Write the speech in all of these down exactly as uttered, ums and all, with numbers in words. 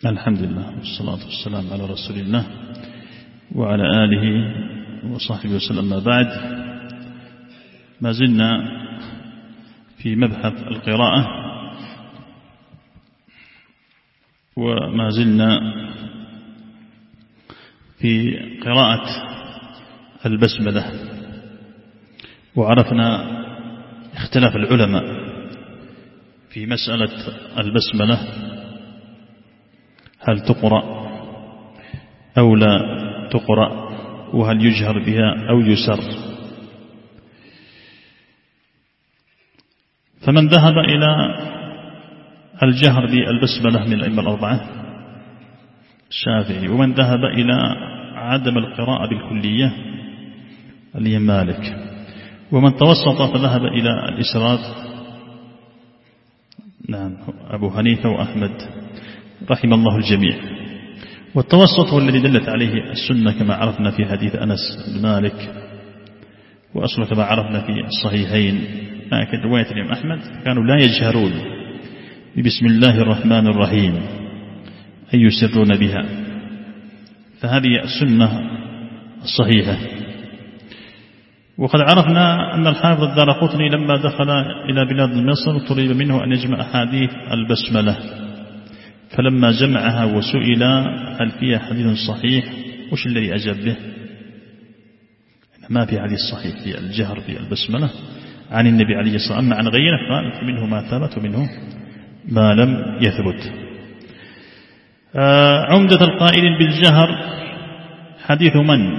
الحمد لله والصلاة والسلام على رسول الله وعلى آله وصحبه وسلم. ما بعد، ما زلنا في مبحث القراءة، وما زلنا في قراءة البسملة، وعرفنا اختلاف العلماء في مسألة البسملة، هل تقرأ أو لا تقرأ، وهل يجهر بها أو يسر. فمن ذهب إلى الجهر بالبسملة من الأئمة الأربعة الشافعي، ومن ذهب إلى عدم القراءة بالكلية اللي مالك، ومن توسط فذهب إلى الإسرار، نعم، أبو حنيفة وأحمد رحم الله الجميع. والتوسط هو الذي دلت عليه السنة كما عرفنا في حديث أنس بن مالك، وأصل كما عرفنا في الصحيحين. لكن رواية الإمام أحمد كانوا لا يجهرون بسم الله الرحمن الرحيم، أي يسرون بها، فهذه السنة الصحيحة. وقد عرفنا أن الحافظ الدارقطني لما دخل إلى بلاد مصر طلب منه أن يجمع أحاديث البسملة، فلما جمعها وسئل هل فيها حديث صحيح وش الذي أجاب به؟ ما في حديث صحيح في الجهر بالبسملة عن النبي عليه الصلاة والسلام، عن غيره قال منه ما ثبت ومنه ما لم يثبت. آه عمدة القائل بالجهر حديث من؟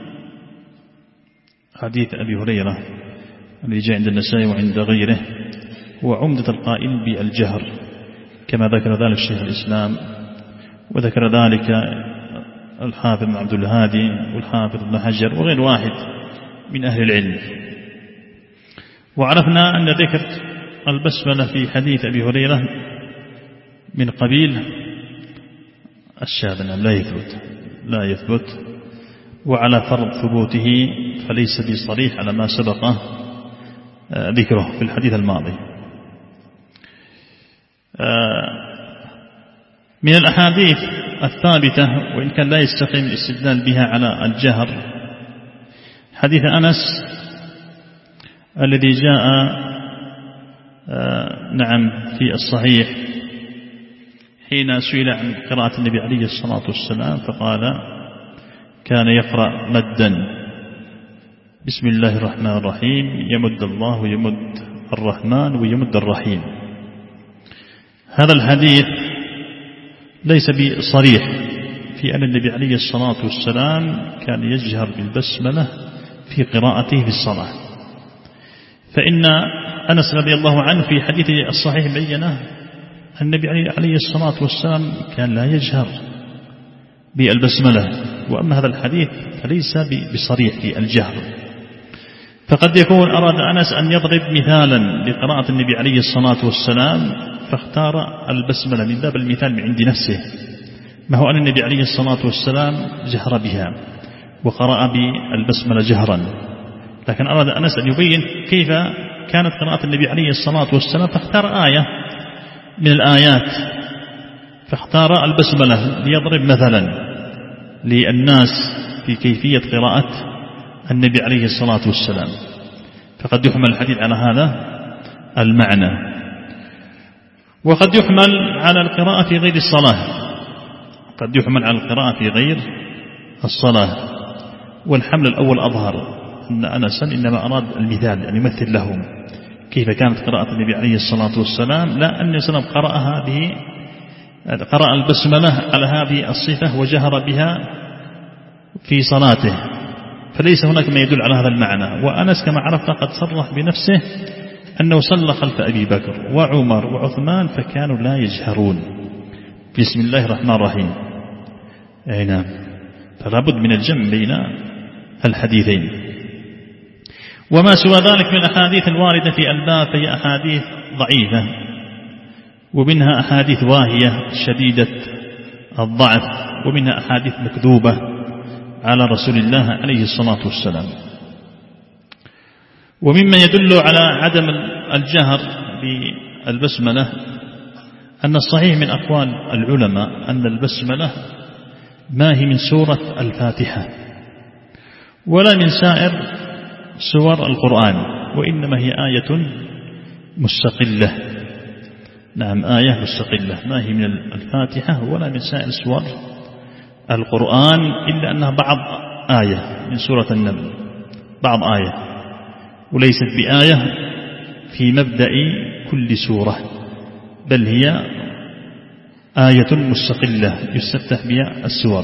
حديث أبي هريرة الذي جاء عند النسائي وعند غيره، هو عمدة القائل بالجهر كما ذكر ذلك شيخ الإسلام، وذكر ذلك الحافظ بن عبد الهادي والحافظ ابن حجر وغير واحد من أهل العلم. وعرفنا أن ذكر البسملة في حديث أبي هريرة من قبيل الشاذ، لا يثبت لا يثبت وعلى فرض ثبوته فليس بصريح على ما سبق ذكره في الحديث الماضي. من الأحاديث الثابتة وإن كان لا يستقيم الاستدلال بها على الجهر حديث أنس الذي جاء نعم في الصحيح حين سئل عن قراءة النبي عليه الصلاة والسلام فقال كان يقرأ مدا بسم الله الرحمن الرحيم، يمد الله ويمد الرحمن ويمد الرحيم. هذا الحديث ليس بصريح في أن النبي عليه الصلاة والسلام كان يجهر بالبسملة في قراءته في الصلاة، فإن أنس رضي الله عنه في حديثه الصحيح بيّنه النبي عليه الصلاة والسلام كان لا يجهر بالبسملة، وأما هذا الحديث فليس بصريح في الجهر. فقد يكون أراد أنس أن يضرب مثالا لقراءة النبي عليه الصلاة والسلام فاختار البسملة من باب المثال من عند نفسه، ما هو أن النبي عليه الصلاة والسلام جهر بها وقرأ بالبسملة جهرا، لكن أراد أنس أن يبين كيف كانت قراءة النبي عليه الصلاة والسلام فاختار آية من الآيات، فاختار البسملة ليضرب مثلا للناس في كيفية قراءة النبي عليه الصلاة والسلام. فقد يحمل الحديث على هذا المعنى، وقد يحمل على القراءة في غير الصلاة، قد يحمل على القراءة في غير الصلاة. والحمل الأول أظهر أن أنسا إنما أراد المثال يعني يمثل لهم كيف كانت قراءة النبي عليه الصلاة والسلام، لا أن يسلم قرأها به قرأ البسملة على هذه الصفة وجهر بها في صلاته، فليس هناك ما يدل على هذا المعنى. وأنس كما عرفنا قد صرح بنفسه أنه صلى خلف أبي بكر وعمر وعثمان فكانوا لا يجهرون بسم الله الرحمن الرحيم. أي نعم، فلا بد من الجمع بين الحديثين. وما سوى ذلك من الأحاديث الواردة في الباب فهي أحاديث ضعيفة، ومنها أحاديث واهية شديدة الضعف، ومنها أحاديث مكذوبة على رسول الله عليه الصلاة والسلام. ومما يدل على عدم الجهر بالبسملة أن الصحيح من أقوال العلماء أن البسملة ما هي من سورة الفاتحة ولا من سائر سور القرآن، وإنما هي آية مستقلة. نعم، آية مستقلة، ما هي من الفاتحة ولا من سائر سور القرآن، إلا أنها بعض آية من سورة النمل، بعض آية، وليست بآية في مبدأ كل سورة، بل هي آية مستقلة يستفتح بها السور.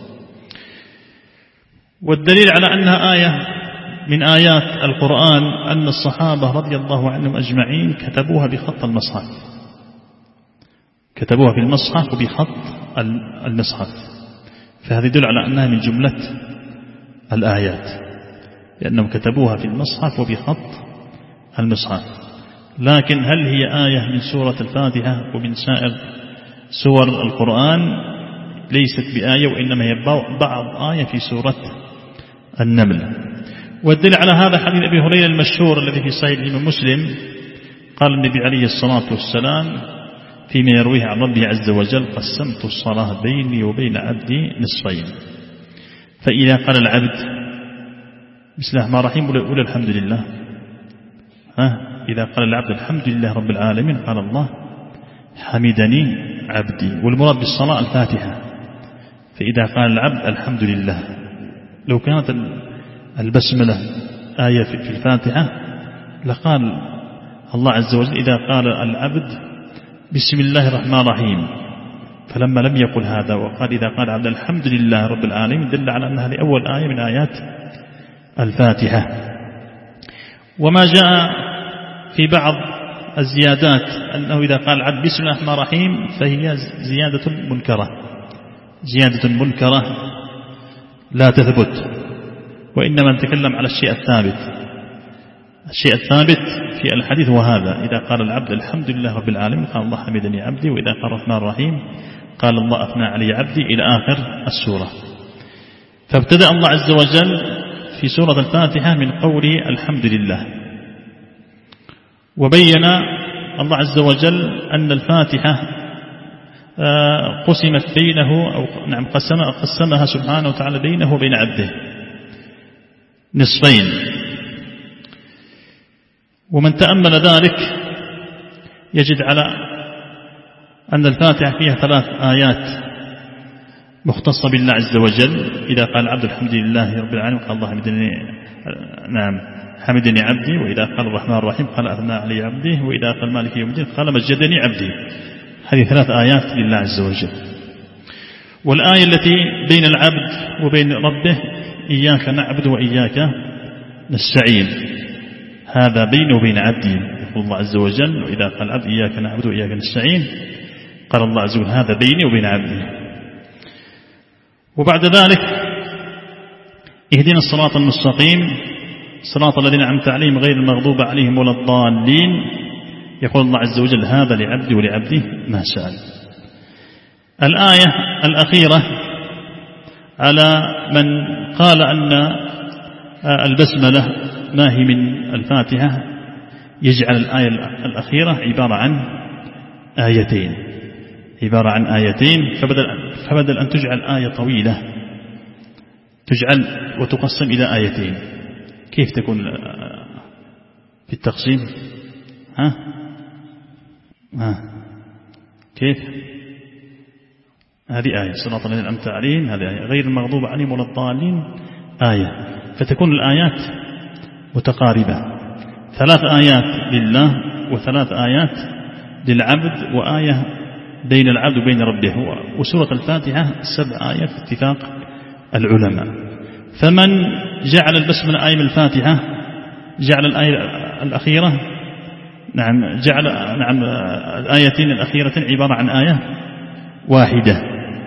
والدليل على أنها آية من آيات القرآن أن الصحابة رضي الله عنهم أجمعين كتبوها بخط المصحف، كتبوها في المصحف وبخط المصحف، فهذا يدل على أنها من جملة الآيات، لأنهم كتبوها في المصحف وبخط المصحف. لكن هل هي آية من سورة الفاتحة ومن سائر سور القرآن؟ ليست بآية، وإنما هي بعض آية في سورة النمل. والدليل على هذا حديث أبي هريرة المشهور الذي في صحيح الإمام مسلم، قال النبي عليه الصلاة والسلام فيما يرويه عن ربه عز وجل: قسمت الصلاة بيني وبين عبدي نصفين، فإذا قال العبد بسم الله الرحمن الرحيم ولا الحمد لله، ها إذا قال العبد الحمد لله رب العالمين قال الله حمدني عبدي. والمراد بالصلاة الفاتحة، فإذا قال العبد الحمد لله. لو كانت البسملة آية في الفاتحة لقال الله عز وجل إذا قال العبد بسم الله الرحمن الرحيم، فلما لم يقل هذا وقال إذا قال عبد الحمد لله رب العالمين دل على أنها لأول آية من آيات الفاتحة. وما جاء في بعض الزيادات أنه إذا قال العبد بسم الله الرحمن الرحيم فهي زيادة منكرة، زيادة منكرة لا تثبت، وإنما نتكلم على الشيء الثابت. الشيء الثابت في الحديث وهذا: إذا قال العبد الحمد لله رب العالمين قال الله حمدني عبدي، وإذا قال الرحمن الرحيم قال الله أثنى علي عبدي، إلى آخر السورة. فابتدأ الله عز وجل في سورة الفاتحة من قوله الحمد لله، وبين الله عز وجل أن الفاتحة قسمت بينه أو نعم قسمها سبحانه وتعالى بينه وبين عبده نصفين. ومن تأمل ذلك يجد على أن الفاتحة فيها ثلاث آيات مختصة بالله عز وجل: إذا قال عبد الحمد لله رب العالمين قال الله حمدني نعم حمدني عبدي، وإذا قال الرحمن الرحيم قال أثنى علي عبدي، وإذا قال مالك يوم الدين قال مجدني عبدي. هذه ثلاث آيات لله عز وجل. والآية التي بين العبد وبين ربه: إياك نعبد وإياك نستعين، هذا بينه وبين عبدي. يقول الله عز وجل: وإذا قال العبد إياك نعبد وإياك نستعين قال الله عز وجل هذا بيني وبين عبدي. وبعد ذلك: اهدنا الصراط المستقيم صراط الذين أنعمت عليهم غير المغضوب عليهم ولا الضالين. يقول الله عز وجل هذا لعبدي ولعبده ما سأل. الآية الأخيرة على من قال أن البسملة ما هي من الفاتحة يجعل الآية الأخيرة عبارة عن آيتين، عبارة عن آيتين، فبدل, فبدل أن تجعل آية طويلة تجعل وتقسم إلى آيتين. كيف تكون في التقسيم؟ ها؟ ها؟ كيف؟ هذه آية صراط الذين أنعمت عليهم، هذه آية غير المغضوب عليهم ولا الضالين آية، فتكون الآيات متقاربة، ثلاث آيات لله وثلاث آيات للعبد وآية بين العبد وبين ربه. وسورة الفاتحة سبع آيات في اتفاق العلماء. فمن جعل البسملة آية من الفاتحة جعل الآية الأخيرة نعم جعل نعم الآيتين الأخيرتين عبارة عن آية واحدة،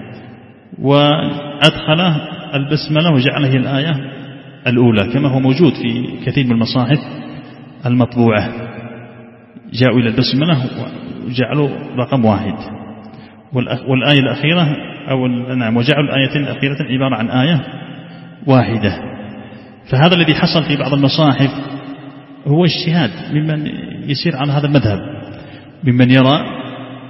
وأدخل البسملة وجعله هي الآية الأولى كما هو موجود في كثير من المصاحف المطبوعة، جاءوا إلى البسملة وجعلوا رقم واحد، والآية الأخيرة أو نعم وجعلوا الآيتين الأخيرتين عبارة عن آية واحدة. فهذا الذي حصل في بعض المصاحف هو اجتهاد ممن يسير على هذا المذهب، ممن يرى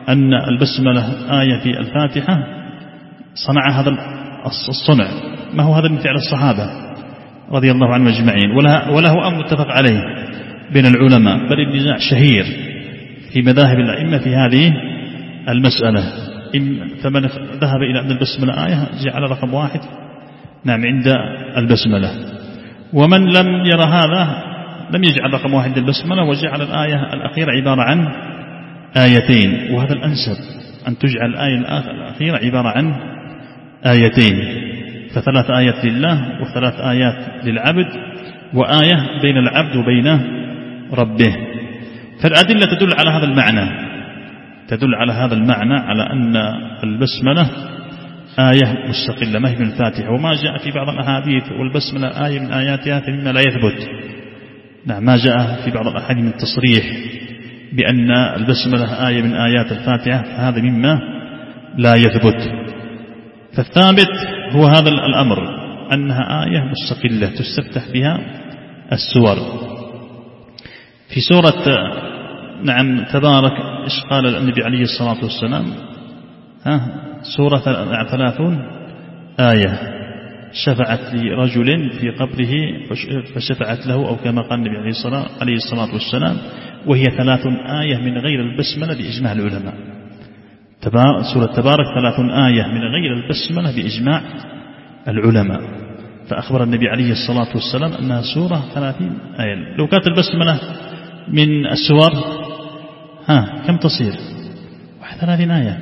أن البسملة آية في الفاتحة صنع هذا الصنع، ما هو هذا من فعل الصحابة رضي الله عنهم أجمعين، ولا هو أمر متفق عليه بين العلماء، بل النزاع شهير في مذاهب الأئمة في هذه المسألة. فمن ذهب إلى أن البسملة آية جعل رقم واحد نعم عند البسملة، ومن لم يرى هذا لم يجعل رقم واحد البسملة وجعل الآية الأخيرة عبارة عن آيتين، وهذا الأنسب أن تجعل الآية الأخيرة عبارة عن آيتين، فثلاث آيات لله وثلاث آيات للعبد وآية بين العبد وبين ربه. فالأدلة تدل على هذا المعنى، تدل على هذا المعنى على أن البسملة آية مستقلة ما هي من الفاتحة. وما جاء في بعض الأحاديث والبسملة آية من آياتها فمما لا يثبت، نعم ما جاء في بعض الأحاديث من التصريح بأن البسملة آية من آيات الفاتحة فهذا مما لا يثبت. فالثابت هو هذا الأمر، أنها آية مستقلة تستفتح بها السور. في سورة نعم تبارك إيش قال النبي عليه الصلاة والسلام؟ ها سورة ثلاثون آية شفعت لرجل في قبره فشفعت له، أو كما قال النبي عليه الصلاة والسلام، وهي ثلاثون آية من غير البسملة بإجماع العلماء. سورة تبارك ثلاثون آية من غير البسملة بإجماع العلماء. فأخبر النبي عليه الصلاة والسلام أنها سورة ثلاثين آية. لو كانت البسملة من السور ها كم تصير؟ واحد ثلاثين آية.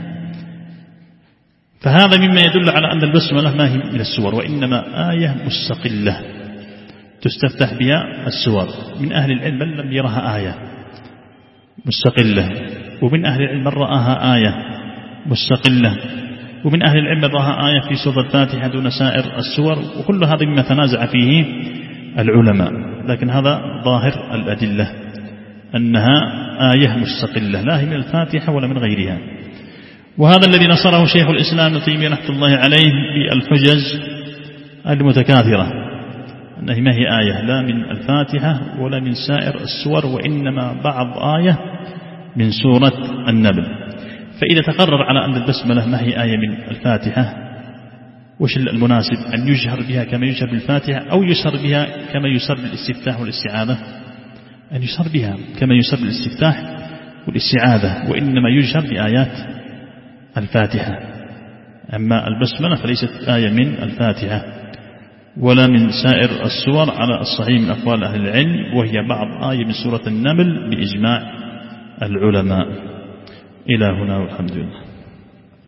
فهذا مما يدل على أن البسملة ما هي من السور، وإنما آية مستقلة تستفتح بها السور. من أهل العلم من لم يرها آية مستقلة، ومن أهل العلم من رآها آية مستقلة، ومن أهل العلم من رآها آية في سورة الفاتحة دون سائر السور، وكل هذا مما تنازع فيه العلماء. لكن هذا ظاهر الأدلة أنها آية مستقلة لا هي من الفاتحة ولا من غيرها. وهذا الذي نصره شيخ الإسلام ابن تيمية رحمة الله عليه بالحجج المتكاثرة، أنها ما هي آية لا من الفاتحة ولا من سائر السور، وإنما بعض آية من سورة النمل. فإذا تقرر على أن البسملة ما هي آية من الفاتحة، وش المناسب؟ أن يجهر بها كما يجهر بالفاتحة، أو يسر بها كما يسر بالاستفتاح والاستعاذة؟ أن يسر بها كما يسر بالاستفتاح والاستعاذة، وإنما يجهر بآيات الفاتحة. أما البسملة فليست آية من الفاتحة ولا من سائر السور على الصحيح من أقوال أهل العلم، وهي بعض آية من سورة النمل بإجماع العلماء. إلى هنا والحمد لله.